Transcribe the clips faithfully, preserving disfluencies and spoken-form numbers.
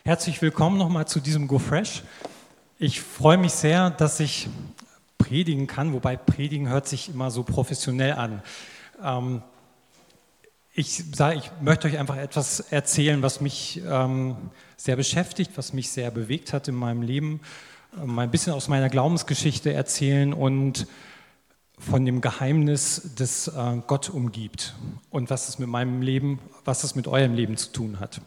Herzlich willkommen nochmal zu diesem Go Fresh. Ich freue mich sehr, dass ich predigen kann, wobei predigen hört sich immer so professionell an. Ähm, ich, sage, ich möchte euch einfach etwas erzählen, was mich ähm, sehr beschäftigt, was mich sehr bewegt hat in meinem Leben, ähm, ein bisschen aus meiner Glaubensgeschichte erzählen und von dem Geheimnis, das äh, Gott umgibt und was es mit meinem Leben, was es mit eurem Leben zu tun hat.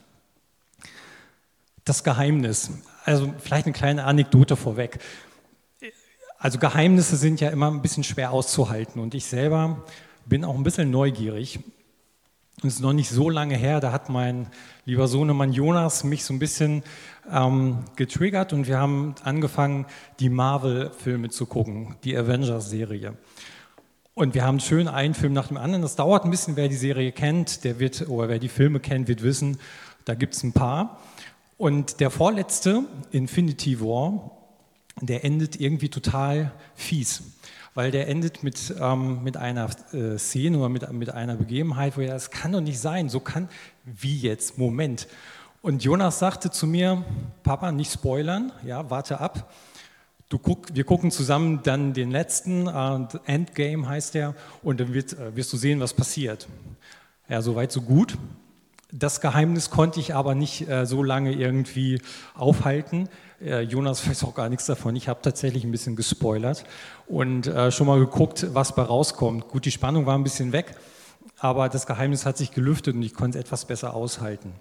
Das Geheimnis, also vielleicht eine kleine Anekdote vorweg. Also Geheimnisse sind ja immer ein bisschen schwer auszuhalten und ich selber bin auch ein bisschen neugierig. Es ist noch nicht so lange her, da hat mein lieber Sohnemann Jonas mich so ein bisschen ähm, getriggert und wir haben angefangen, die Marvel-Filme zu gucken, die Avengers-Serie. Und wir haben schön einen Film nach dem anderen. Das dauert ein bisschen, wer die Serie kennt, der wird, oder wer die Filme kennt, wird wissen, da gibt es ein paar. Und der vorletzte, Infinity War, der endet irgendwie total fies, weil der endet mit, ähm, mit einer äh, Szene oder mit, mit einer Begebenheit, wo er, das kann doch nicht sein, so kann, wie jetzt, Moment. Und Jonas sagte zu mir, Papa, nicht spoilern, ja, warte ab. Du guck, wir gucken zusammen dann den letzten, äh, Endgame heißt der, und dann wird, äh, wirst du sehen, was passiert. Ja, soweit, so gut. Das Geheimnis konnte ich aber nicht äh, so lange irgendwie aufhalten. Äh, Jonas weiß auch gar nichts davon. Ich habe tatsächlich ein bisschen gespoilert und äh, schon mal geguckt, was bei rauskommt. Gut, die Spannung war ein bisschen weg, aber das Geheimnis hat sich gelüftet und ich konnte es etwas besser aushalten.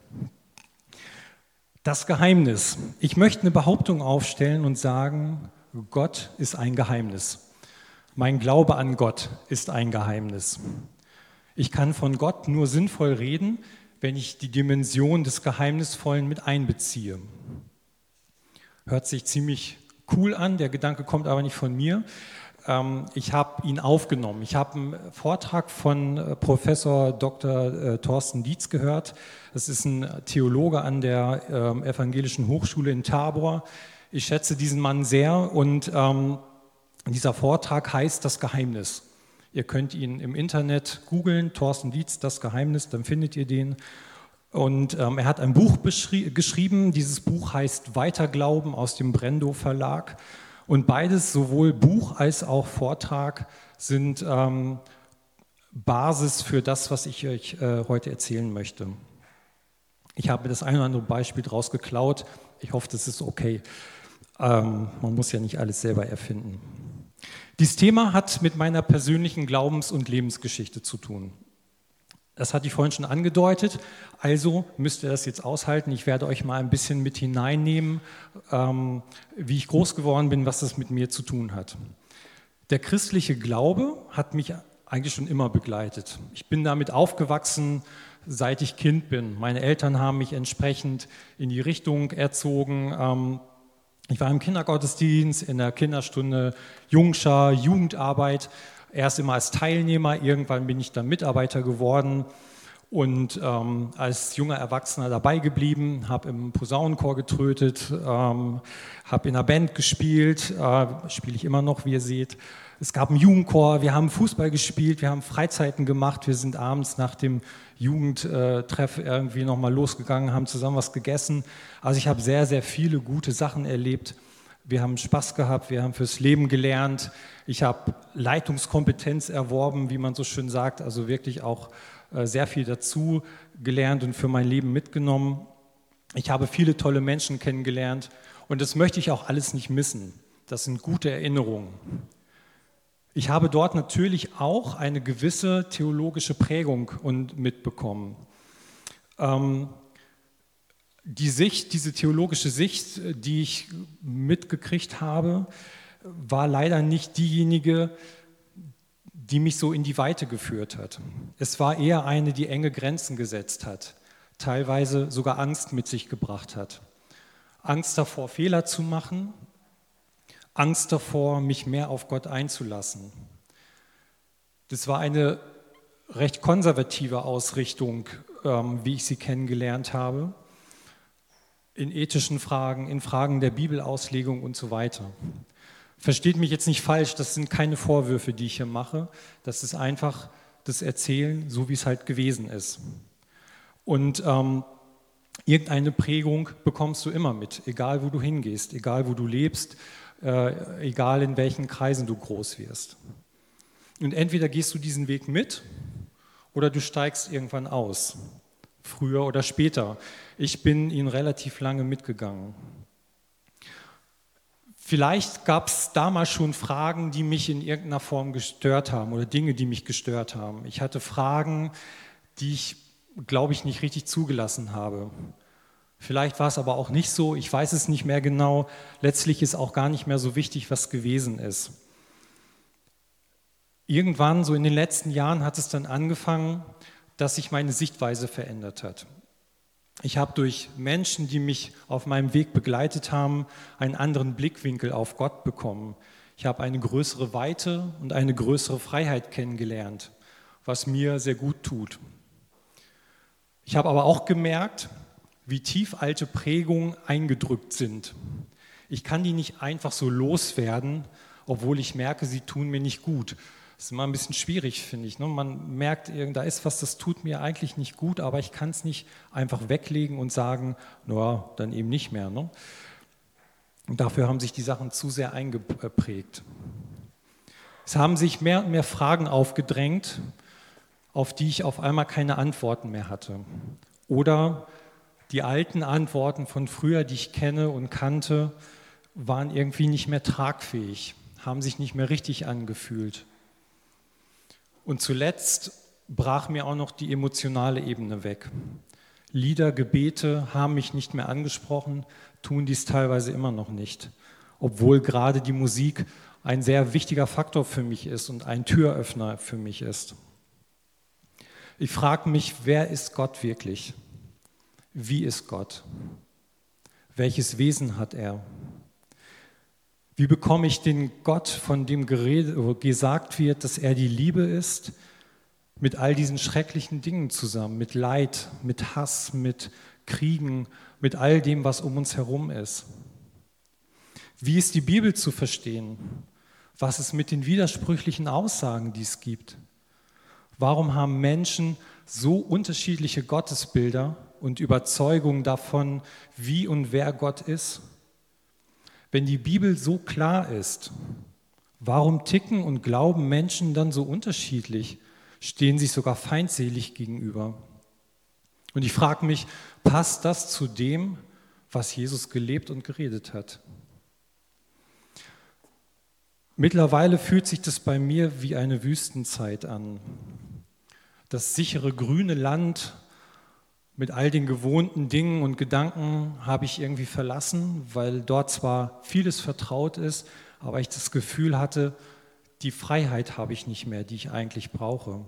Das Geheimnis. Ich möchte eine Behauptung aufstellen und sagen, Gott ist ein Geheimnis. Mein Glaube an Gott ist ein Geheimnis. Ich kann von Gott nur sinnvoll reden, wenn ich die Dimension des Geheimnisvollen mit einbeziehe. Hört sich ziemlich cool an, der Gedanke kommt aber nicht von mir. Ich habe ihn aufgenommen. Ich habe einen Vortrag von Professor Doktor Thorsten Dietz gehört. Das ist ein Theologe an der Evangelischen Hochschule in Tabor. Ich schätze diesen Mann sehr und dieser Vortrag heißt Das Geheimnis. Ihr könnt ihn im Internet googeln, Thorsten Dietz, Das Geheimnis, dann findet ihr den. Und ähm, er hat ein Buch geschrieben, dieses Buch heißt Weiterglauben aus dem Brendo Verlag. Und beides, sowohl Buch als auch Vortrag, sind ähm, Basis für das, was ich euch äh, heute erzählen möchte. Ich habe mir das ein oder andere Beispiel daraus geklaut. Ich hoffe, das ist okay. Ähm, man muss ja nicht alles selber erfinden. Dieses Thema hat mit meiner persönlichen Glaubens- und Lebensgeschichte zu tun. Das hatte ich vorhin schon angedeutet, also müsst ihr das jetzt aushalten. Ich werde euch mal ein bisschen mit hineinnehmen, ähm, wie ich groß geworden bin, was das mit mir zu tun hat. Der christliche Glaube hat mich eigentlich schon immer begleitet. Ich bin damit aufgewachsen, seit ich Kind bin. Meine Eltern haben mich entsprechend in die Richtung erzogen. Ähm, Ich war im Kindergottesdienst, in der Kinderstunde, Jungschar, Jugendarbeit, erst immer als Teilnehmer, irgendwann bin ich dann Mitarbeiter geworden und ähm, als junger Erwachsener dabei geblieben, habe im Posaunenchor getrötet, ähm, habe in einer Band gespielt, äh, spiele ich immer noch, wie ihr seht. Es gab einen Jugendchor, wir haben Fußball gespielt, wir haben Freizeiten gemacht, wir sind abends nach dem Jugendtreff irgendwie nochmal losgegangen, haben zusammen was gegessen. Also ich habe sehr, sehr viele gute Sachen erlebt. Wir haben Spaß gehabt, wir haben fürs Leben gelernt. Ich habe Leitungskompetenz erworben, wie man so schön sagt, also wirklich auch sehr viel dazu gelernt und für mein Leben mitgenommen. Ich habe viele tolle Menschen kennengelernt und das möchte ich auch alles nicht missen. Das sind gute Erinnerungen. Ich habe dort natürlich auch eine gewisse theologische Prägung und mitbekommen. Ähm, die Sicht, diese theologische Sicht, die ich mitgekriegt habe, war leider nicht diejenige, die mich so in die Weite geführt hat. Es war eher eine, die enge Grenzen gesetzt hat, teilweise sogar Angst mit sich gebracht hat. Angst davor, Fehler zu machen, Angst davor, mich mehr auf Gott einzulassen. Das war eine recht konservative Ausrichtung, ähm, wie ich sie kennengelernt habe, in ethischen Fragen, in Fragen der Bibelauslegung und so weiter. Versteht mich jetzt nicht falsch, das sind keine Vorwürfe, die ich hier mache, das ist einfach das Erzählen, so wie es halt gewesen ist. Und ähm, Irgendeine Prägung bekommst du immer mit, egal wo du hingehst, egal wo du lebst, äh, egal in welchen Kreisen du groß wirst. Und entweder gehst du diesen Weg mit oder du steigst irgendwann aus, früher oder später. Ich bin ihn relativ lange mitgegangen. Vielleicht gab es damals schon Fragen, die mich in irgendeiner Form gestört haben oder Dinge, die mich gestört haben. Ich hatte Fragen, die ich, glaube ich, nicht richtig zugelassen habe. Vielleicht war es aber auch nicht so, ich weiß es nicht mehr genau. Letztlich ist auch gar nicht mehr so wichtig, was gewesen ist. Irgendwann, so in den letzten Jahren, hat es dann angefangen, dass sich meine Sichtweise verändert hat. Ich habe durch Menschen, die mich auf meinem Weg begleitet haben, einen anderen Blickwinkel auf Gott bekommen. Ich habe eine größere Weite und eine größere Freiheit kennengelernt, was mir sehr gut tut. Ich habe aber auch gemerkt, wie tief alte Prägungen eingedrückt sind. Ich kann die nicht einfach so loswerden, obwohl ich merke, sie tun mir nicht gut. Das ist immer ein bisschen schwierig, finde ich. Man merkt, da ist was, das tut mir eigentlich nicht gut, aber ich kann es nicht einfach weglegen und sagen, na, dann eben nicht mehr. Und dafür haben sich die Sachen zu sehr eingeprägt. Es haben sich mehr und mehr Fragen aufgedrängt, auf die ich auf einmal keine Antworten mehr hatte. Oder die alten Antworten von früher, die ich kenne und kannte, waren irgendwie nicht mehr tragfähig, haben sich nicht mehr richtig angefühlt. Und zuletzt brach mir auch noch die emotionale Ebene weg. Lieder, Gebete haben mich nicht mehr angesprochen, tun dies teilweise immer noch nicht, obwohl gerade die Musik ein sehr wichtiger Faktor für mich ist und ein Türöffner für mich ist. Ich frage mich, wer ist Gott wirklich? Wie ist Gott? Welches Wesen hat er? Wie bekomme ich den Gott, von dem geredet, gesagt wird, dass er die Liebe ist, mit all diesen schrecklichen Dingen zusammen, mit Leid, mit Hass, mit Kriegen, mit all dem, was um uns herum ist? Wie ist die Bibel zu verstehen? Was ist mit den widersprüchlichen Aussagen, die es gibt? Warum haben Menschen so unterschiedliche Gottesbilder und Überzeugungen davon, wie und wer Gott ist? Wenn die Bibel so klar ist, warum ticken und glauben Menschen dann so unterschiedlich, stehen sich sogar feindselig gegenüber? Und ich frage mich, passt das zu dem, was Jesus gelebt und geredet hat? Mittlerweile fühlt sich das bei mir wie eine Wüstenzeit an. Das sichere grüne Land mit all den gewohnten Dingen und Gedanken habe ich irgendwie verlassen, weil dort zwar vieles vertraut ist, aber ich das Gefühl hatte, die Freiheit habe ich nicht mehr, die ich eigentlich brauche.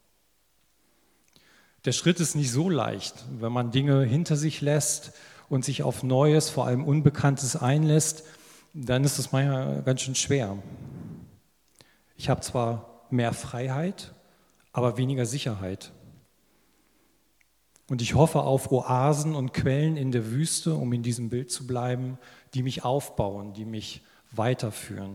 Der Schritt ist nicht so leicht, wenn man Dinge hinter sich lässt und sich auf Neues, vor allem Unbekanntes einlässt, dann ist es manchmal ganz schön schwer. Ich habe zwar mehr Freiheit, aber weniger Sicherheit. Und ich hoffe auf Oasen und Quellen in der Wüste, um in diesem Bild zu bleiben, die mich aufbauen, die mich weiterführen.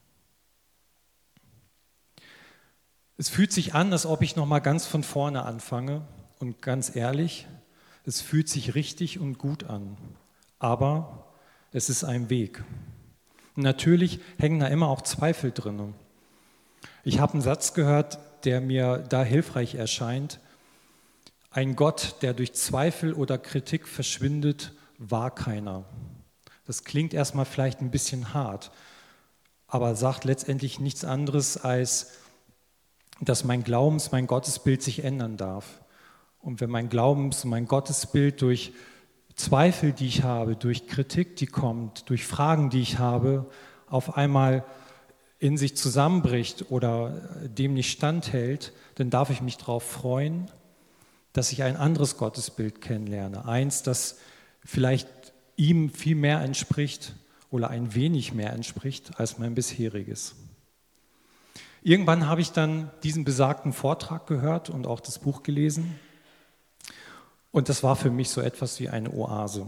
Es fühlt sich an, als ob ich nochmal ganz von vorne anfange. Und ganz ehrlich, es fühlt sich richtig und gut an. Aber es ist ein Weg. Und natürlich hängen da immer auch Zweifel drin. Ich habe einen Satz gehört, der mir da hilfreich erscheint. Ein Gott, der durch Zweifel oder Kritik verschwindet, war keiner. Das klingt erstmal vielleicht ein bisschen hart, aber sagt letztendlich nichts anderes, als dass mein Glaubens-, mein Gottesbild sich ändern darf. Und wenn mein Glaubens-, mein Gottesbild durch Zweifel, die ich habe, durch Kritik, die kommt, durch Fragen, die ich habe, auf einmal in sich zusammenbricht oder dem nicht standhält, dann darf ich mich darauf freuen, dass ich ein anderes Gottesbild kennenlerne. Eins, das vielleicht ihm viel mehr entspricht oder ein wenig mehr entspricht als mein bisheriges. Irgendwann habe ich dann diesen besagten Vortrag gehört und auch das Buch gelesen. Und das war für mich so etwas wie eine Oase.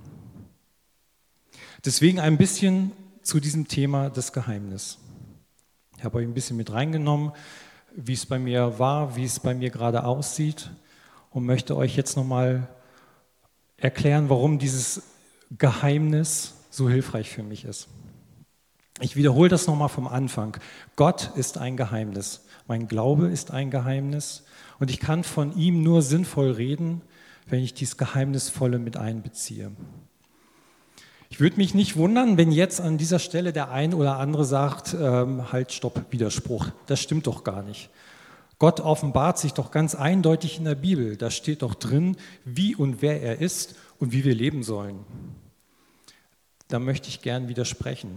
Deswegen ein bisschen zu diesem Thema das Geheimnis. Ich habe euch ein bisschen mit reingenommen, wie es bei mir war, wie es bei mir gerade aussieht. Und möchte euch jetzt nochmal erklären, warum dieses Geheimnis so hilfreich für mich ist. Ich wiederhole das nochmal vom Anfang. Gott ist ein Geheimnis. Mein Glaube ist ein Geheimnis. Und ich kann von ihm nur sinnvoll reden, wenn ich dieses Geheimnisvolle mit einbeziehe. Ich würde mich nicht wundern, wenn jetzt an dieser Stelle der ein oder andere sagt, ähm, halt, stopp, Widerspruch. Das stimmt doch gar nicht. Gott offenbart sich doch ganz eindeutig in der Bibel. Da steht doch drin, wie und wer er ist und wie wir leben sollen. Da möchte ich gern widersprechen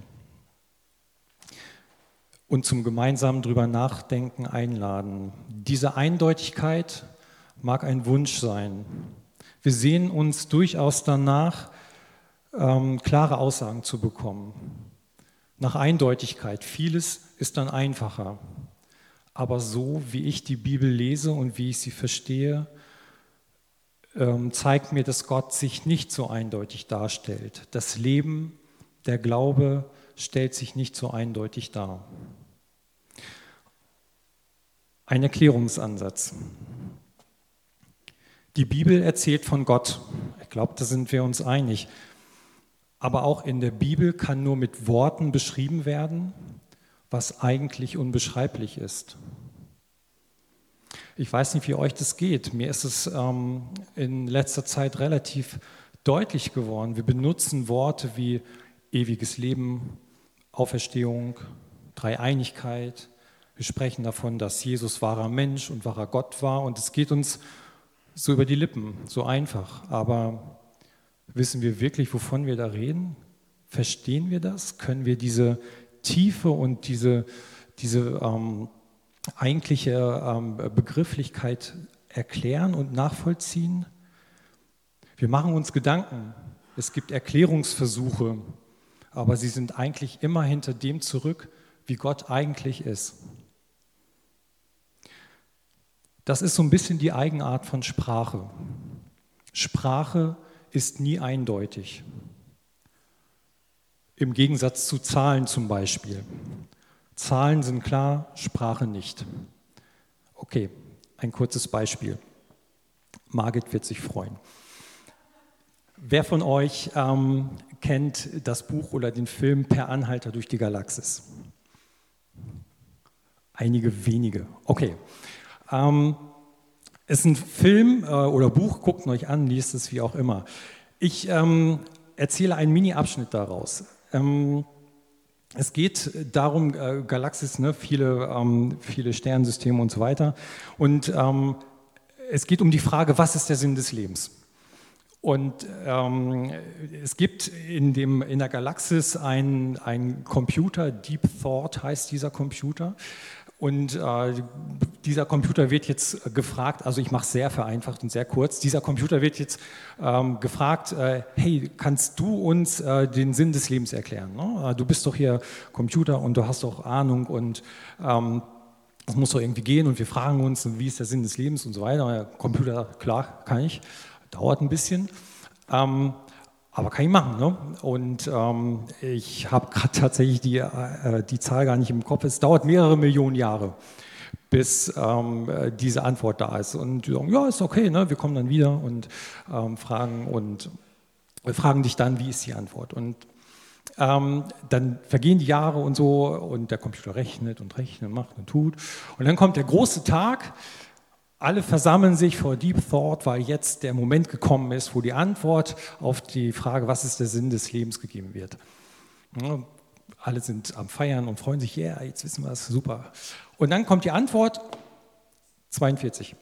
und zum gemeinsamen drüber nachdenken einladen. Diese Eindeutigkeit mag ein Wunsch sein. Wir sehen uns durchaus danach, ähm, klare Aussagen zu bekommen. Nach Eindeutigkeit. Vieles ist dann einfacher. Aber so, wie ich die Bibel lese und wie ich sie verstehe, ähm, zeigt mir, dass Gott sich nicht so eindeutig darstellt. Das Leben, der Glaube stellt sich nicht so eindeutig dar. Ein Erklärungsansatz. Die Bibel erzählt von Gott. Ich glaube, da sind wir uns einig. Aber auch in der Bibel kann nur mit Worten beschrieben werden, was eigentlich unbeschreiblich ist. Ich weiß nicht, wie euch das geht. Mir ist es ähm, in letzter Zeit relativ deutlich geworden. Wir benutzen Worte wie ewiges Leben, Auferstehung, Dreieinigkeit. Wir sprechen davon, dass Jesus wahrer Mensch und wahrer Gott war. Und es geht uns so über die Lippen, so einfach. Aber wissen wir wirklich, wovon wir da reden? Verstehen wir das? Können wir diese Tiefe und diese, diese ähm, eigentliche ähm, Begrifflichkeit erklären und nachvollziehen? Wir machen uns Gedanken. Es gibt Erklärungsversuche, aber sie sind eigentlich immer hinter dem zurück, wie Gott eigentlich ist. Das ist so ein bisschen die Eigenart von Sprache. Sprache ist nie eindeutig. Im Gegensatz zu Zahlen zum Beispiel. Zahlen sind klar, Sprache nicht. Okay, ein kurzes Beispiel. Margit wird sich freuen. Wer von euch ähm, kennt das Buch oder den Film Per Anhalter durch die Galaxis? Einige wenige. Okay. Ähm, es ist ein Film äh, oder Buch, guckt euch an, liest es wie auch immer. Ich ähm, erzähle einen Mini-Abschnitt daraus. Ähm, es geht darum, äh, Galaxis, ne, viele, ähm, viele Sternensysteme und so weiter. Und ähm, es geht um die Frage, was ist der Sinn des Lebens? Und ähm, es gibt in, dem, in der Galaxis einen, einen Computer, Deep Thought heißt dieser Computer. Und äh, dieser Computer wird jetzt gefragt, also ich mache es sehr vereinfacht und sehr kurz, dieser Computer wird jetzt ähm, gefragt, äh, hey, kannst du uns äh, den Sinn des Lebens erklären? Ne? Du bist doch hier Computer und du hast doch Ahnung und ähm, das muss doch irgendwie gehen und wir fragen uns, wie ist der Sinn des Lebens und so weiter. Der Computer, klar, kann ich, dauert ein bisschen. Ähm, Aber kann ich machen. Ne? Und ähm, ich habe gerade tatsächlich die, äh, die Zahl gar nicht im Kopf. Es dauert mehrere Millionen Jahre, bis ähm, diese Antwort da ist. Und die sagen, ja, ist okay, ne? Wir kommen dann wieder und ähm, fragen und wir fragen dich dann, wie ist die Antwort? Und ähm, dann vergehen die Jahre und so und der Computer rechnet und rechnet, macht und tut. Und dann kommt der große Tag. Alle versammeln sich vor Deep Thought, weil jetzt der Moment gekommen ist, wo die Antwort auf die Frage, was ist der Sinn des Lebens, gegeben wird. Ja, alle sind am Feiern und freuen sich, ja, yeah, jetzt wissen wir es, super. Und dann kommt die Antwort, zweiundvierzig.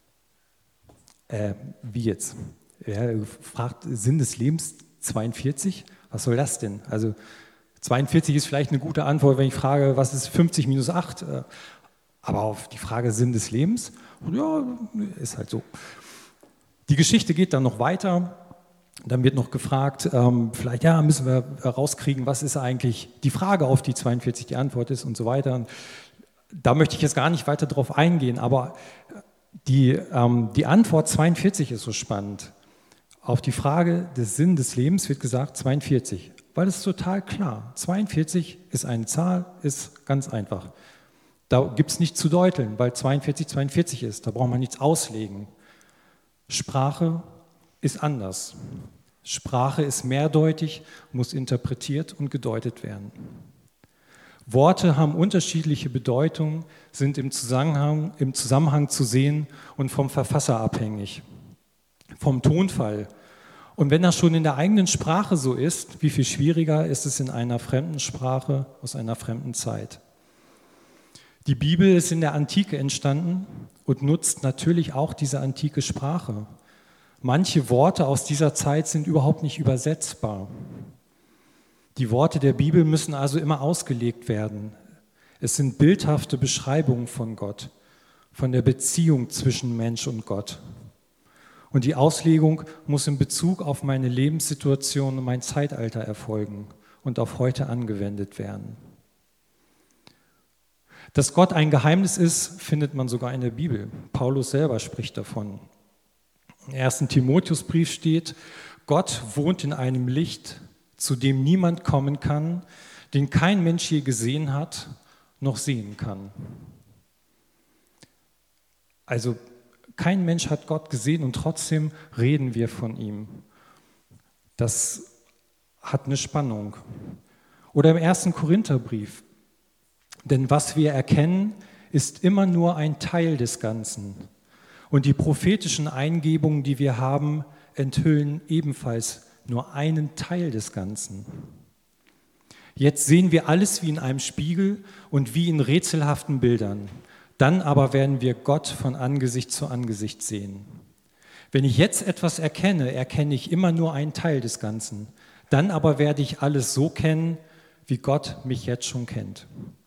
Äh, wie jetzt? Er fragt, Sinn des Lebens, zweiundvierzig? Was soll das denn? Also zweiundvierzig ist vielleicht eine gute Antwort, wenn ich frage, was ist fünfzig minus acht? Aber auf die Frage Sinn des Lebens, ja, ist halt so. Die Geschichte geht dann noch weiter. Dann wird noch gefragt, ähm, vielleicht ja, müssen wir rauskriegen, was ist eigentlich die Frage, auf die zweiundvierzig die Antwort ist und so weiter. Und da möchte ich jetzt gar nicht weiter drauf eingehen, aber die, ähm, die Antwort zweiundvierzig ist so spannend. Auf die Frage des Sinn des Lebens wird gesagt zweiundvierzig, weil es ist total klar. zweiundvierzig ist eine Zahl, ist ganz einfach. Da gibt es nichts zu deuteln, weil zweiundvierzig zweiundvierzig ist. Da braucht man nichts auslegen. Sprache ist anders. Sprache ist mehrdeutig, muss interpretiert und gedeutet werden. Worte haben unterschiedliche Bedeutungen, sind im Zusammenhang, im Zusammenhang zu sehen und vom Verfasser abhängig, vom Tonfall. Und wenn das schon in der eigenen Sprache so ist, wie viel schwieriger ist es in einer fremden Sprache aus einer fremden Zeit? Die Bibel ist in der Antike entstanden und nutzt natürlich auch diese antike Sprache. Manche Worte aus dieser Zeit sind überhaupt nicht übersetzbar. Die Worte der Bibel müssen also immer ausgelegt werden. Es sind bildhafte Beschreibungen von Gott, von der Beziehung zwischen Mensch und Gott. Und die Auslegung muss in Bezug auf meine Lebenssituation und mein Zeitalter erfolgen und auf heute angewendet werden. Dass Gott ein Geheimnis ist, findet man sogar in der Bibel. Paulus selber spricht davon. Im ersten Timotheusbrief steht: Gott wohnt in einem Licht, zu dem niemand kommen kann, den kein Mensch je gesehen hat, noch sehen kann. Also kein Mensch hat Gott gesehen und trotzdem reden wir von ihm. Das hat eine Spannung. Oder im ersten Korintherbrief: Denn was wir erkennen, ist immer nur ein Teil des Ganzen. Und die prophetischen Eingebungen, die wir haben, enthüllen ebenfalls nur einen Teil des Ganzen. Jetzt sehen wir alles wie in einem Spiegel und wie in rätselhaften Bildern. Dann aber werden wir Gott von Angesicht zu Angesicht sehen. Wenn ich jetzt etwas erkenne, erkenne ich immer nur einen Teil des Ganzen. Dann aber werde ich alles so kennen, wie Gott mich jetzt schon kennt.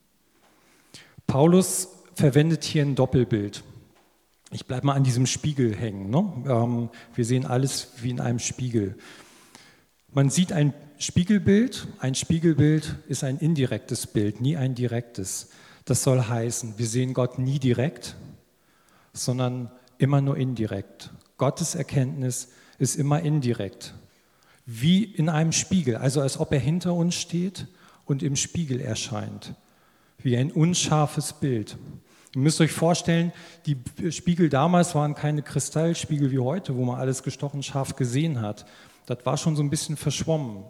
Paulus verwendet hier ein Doppelbild. Ich bleibe mal an diesem Spiegel hängen. Ne? Ähm, wir sehen alles wie in einem Spiegel. Man sieht ein Spiegelbild. Ein Spiegelbild ist ein indirektes Bild, nie ein direktes. Das soll heißen, wir sehen Gott nie direkt, sondern immer nur indirekt. Gottes Erkenntnis ist immer indirekt, wie in einem Spiegel, also als ob er hinter uns steht und im Spiegel erscheint, wie ein unscharfes Bild. Ihr müsst euch vorstellen, die Spiegel damals waren keine Kristallspiegel wie heute, wo man alles gestochen scharf gesehen hat. Das war schon so ein bisschen verschwommen.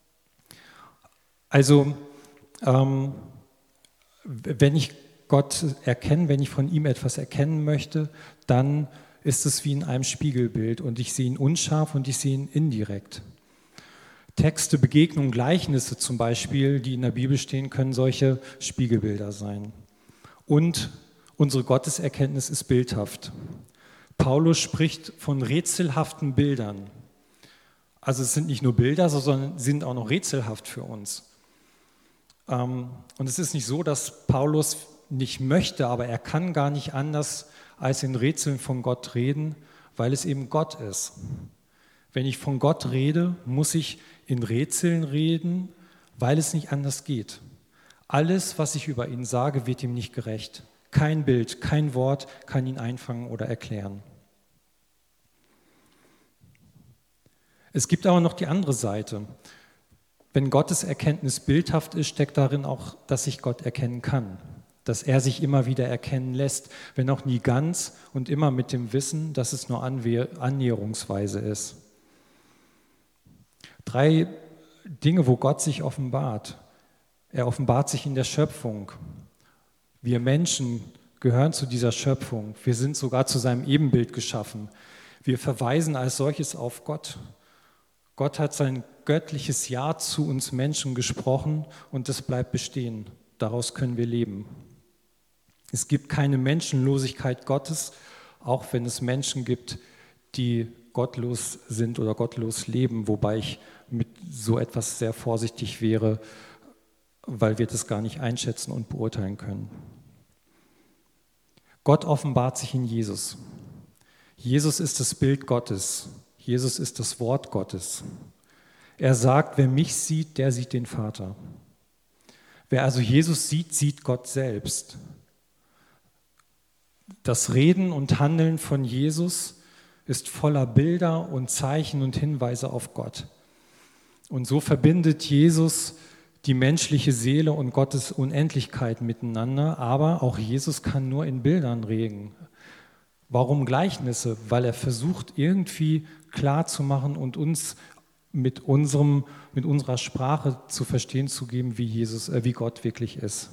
Also, ähm, wenn ich Gott erkenne, wenn ich von ihm etwas erkennen möchte, dann ist es wie in einem Spiegelbild und ich sehe ihn unscharf und ich sehe ihn indirekt. Texte, Begegnungen, Gleichnisse zum Beispiel, die in der Bibel stehen, können solche Spiegelbilder sein. Und unsere Gotteserkenntnis ist bildhaft. Paulus spricht von rätselhaften Bildern. Also es sind nicht nur Bilder, sondern sind auch noch rätselhaft für uns. Und es ist nicht so, dass Paulus nicht möchte, aber er kann gar nicht anders als in Rätseln von Gott reden, weil es eben Gott ist. Wenn ich von Gott rede, muss ich in Rätseln reden, weil es nicht anders geht. Alles, was ich über ihn sage, wird ihm nicht gerecht. Kein Bild, kein Wort kann ihn einfangen oder erklären. Es gibt aber noch die andere Seite. Wenn Gottes Erkenntnis bildhaft ist, steckt darin auch, dass ich Gott erkennen kann. Dass er sich immer wieder erkennen lässt, wenn auch nie ganz und immer mit dem Wissen, dass es nur annäherungsweise ist. Drei Dinge, wo Gott sich offenbart. Er offenbart sich in der Schöpfung. Wir Menschen gehören zu dieser Schöpfung. Wir sind sogar zu seinem Ebenbild geschaffen. Wir verweisen als solches auf Gott. Gott hat sein göttliches Ja zu uns Menschen gesprochen und das bleibt bestehen. Daraus können wir leben. Es gibt keine Menschenlosigkeit Gottes, auch wenn es Menschen gibt, die gottlos sind oder gottlos leben, wobei ich mit so etwas sehr vorsichtig wäre, weil wir das gar nicht einschätzen und beurteilen können. Gott offenbart sich in Jesus. Jesus ist das Bild Gottes. Jesus ist das Wort Gottes. Er sagt, wer mich sieht, der sieht den Vater. Wer also Jesus sieht, sieht Gott selbst. Das Reden und Handeln von Jesus ist voller Bilder und Zeichen und Hinweise auf Gott. Und so verbindet Jesus die menschliche Seele und Gottes Unendlichkeit miteinander, aber auch Jesus kann nur in Bildern reden. Warum Gleichnisse? Weil er versucht, irgendwie klarzumachen und uns mit, unserem, mit unserer Sprache zu verstehen zu geben, wie, Jesus, äh, wie Gott wirklich ist.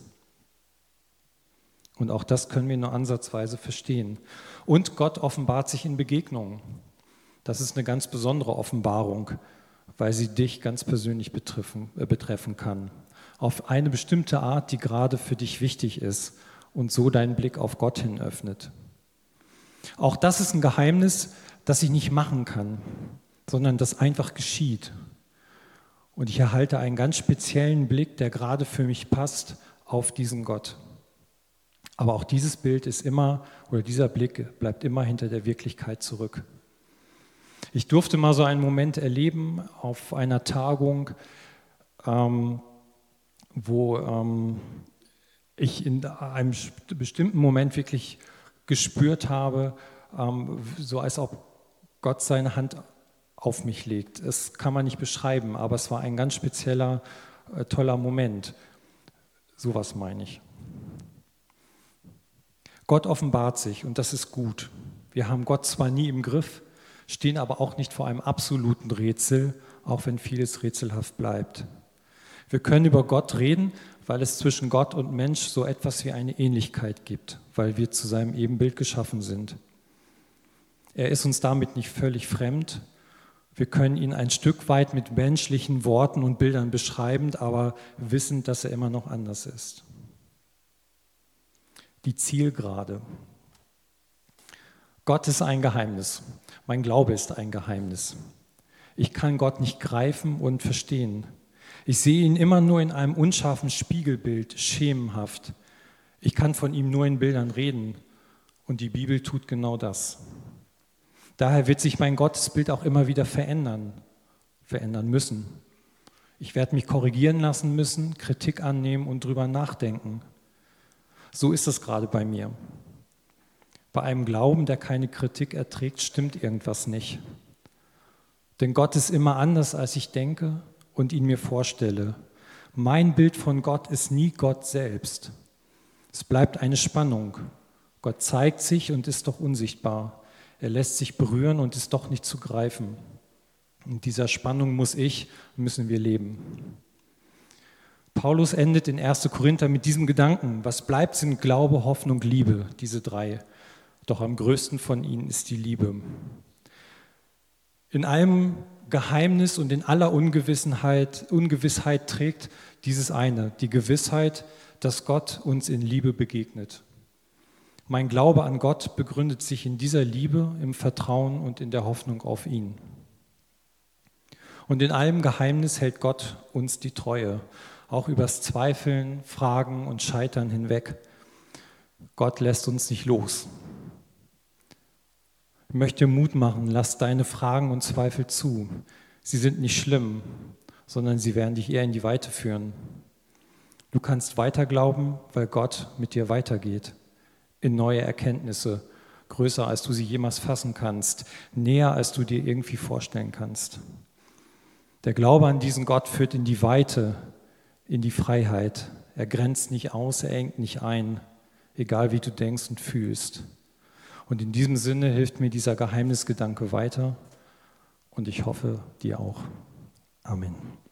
Und auch das können wir nur ansatzweise verstehen. Und Gott offenbart sich in Begegnungen. Das ist eine ganz besondere Offenbarung, weil sie dich ganz persönlich betreffen, äh, betreffen kann. Auf eine bestimmte Art, die gerade für dich wichtig ist und so deinen Blick auf Gott hin öffnet. Auch das ist ein Geheimnis, das ich nicht machen kann, sondern das einfach geschieht. Und ich erhalte einen ganz speziellen Blick, der gerade für mich passt, auf diesen Gott. Aber auch dieses Bild ist immer, oder dieser Blick bleibt immer hinter der Wirklichkeit zurück. Ich durfte mal so einen Moment erleben auf einer Tagung, ähm, wo ähm, ich in einem bestimmten Moment wirklich gespürt habe, ähm, so als ob Gott seine Hand auf mich legt. Das kann man nicht beschreiben, aber es war ein ganz spezieller, äh, toller Moment. Sowas meine ich. Gott offenbart sich und das ist gut. Wir haben Gott zwar nie im Griff, stehen aber auch nicht vor einem absoluten Rätsel, auch wenn vieles rätselhaft bleibt. Wir können über Gott reden, weil es zwischen Gott und Mensch so etwas wie eine Ähnlichkeit gibt, weil wir zu seinem Ebenbild geschaffen sind. Er ist uns damit nicht völlig fremd. Wir können ihn ein Stück weit mit menschlichen Worten und Bildern beschreiben, aber wissend, dass er immer noch anders ist. Die Zielgerade. Gott ist ein Geheimnis. Mein Glaube ist ein Geheimnis. Ich kann Gott nicht greifen und verstehen. Ich sehe ihn immer nur in einem unscharfen Spiegelbild, schemenhaft. Ich kann von ihm nur in Bildern reden und die Bibel tut genau das. Daher wird sich mein Gottesbild auch immer wieder verändern, verändern müssen. Ich werde mich korrigieren lassen müssen, Kritik annehmen und drüber nachdenken. So ist es gerade bei mir. Bei einem Glauben, der keine Kritik erträgt, stimmt irgendwas nicht. Denn Gott ist immer anders, als ich denke und ihn mir vorstelle. Mein Bild von Gott ist nie Gott selbst. Es bleibt eine Spannung. Gott zeigt sich und ist doch unsichtbar. Er lässt sich berühren und ist doch nicht zu greifen. In dieser Spannung muss ich, müssen wir leben. Paulus endet in erster Korinther mit diesem Gedanken. Was bleibt, sind Glaube, Hoffnung, Liebe, diese drei. Doch am größten von ihnen ist die Liebe. In allem Geheimnis und in aller Ungewissheit, Ungewissheit trägt dieses eine, die Gewissheit, dass Gott uns in Liebe begegnet. Mein Glaube an Gott begründet sich in dieser Liebe, im Vertrauen und in der Hoffnung auf ihn. Und in allem Geheimnis hält Gott uns die Treue, auch übers Zweifeln, Fragen und Scheitern hinweg. Gott lässt uns nicht los. Ich möchte dir Mut machen, lass deine Fragen und Zweifel zu. Sie sind nicht schlimm, sondern sie werden dich eher in die Weite führen. Du kannst weiter glauben, weil Gott mit dir weitergeht. In neue Erkenntnisse, größer als du sie jemals fassen kannst, näher als du dir irgendwie vorstellen kannst. Der Glaube an diesen Gott führt in die Weite, in die Freiheit. Er grenzt nicht aus, er engt nicht ein, egal wie du denkst und fühlst. Und in diesem Sinne hilft mir dieser Geheimnisgedanke weiter und ich hoffe, dir auch. Amen.